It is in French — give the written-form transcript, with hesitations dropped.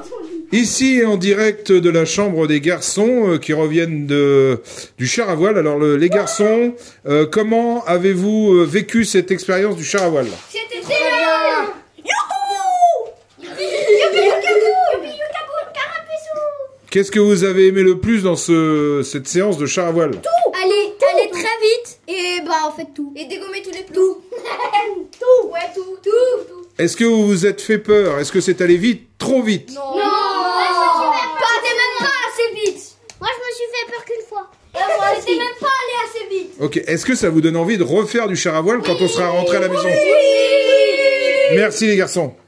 Ici, en direct de la chambre des garçons qui reviennent du char à voile. Alors, les garçons, comment avez-vous vécu cette expérience du char à voile? C'était très bien. Qu'est-ce que vous avez aimé le plus dans cette séance de char à voile? Tout. Aller très vite et en fait tout. Et dégommer tous les pneus. Tout. Tout. Ouais, tout. Est-ce que vous vous êtes fait peur? Est-ce que c'est allé vite? Trop vite? Non. Partez même pas assez vite. Moi, je me suis fait peur qu'une fois. C'était même pas allé assez vite. Ok. Est-ce que ça vous donne envie de refaire du char à voile quand on sera rentré à la maison? Oui. Merci les garçons.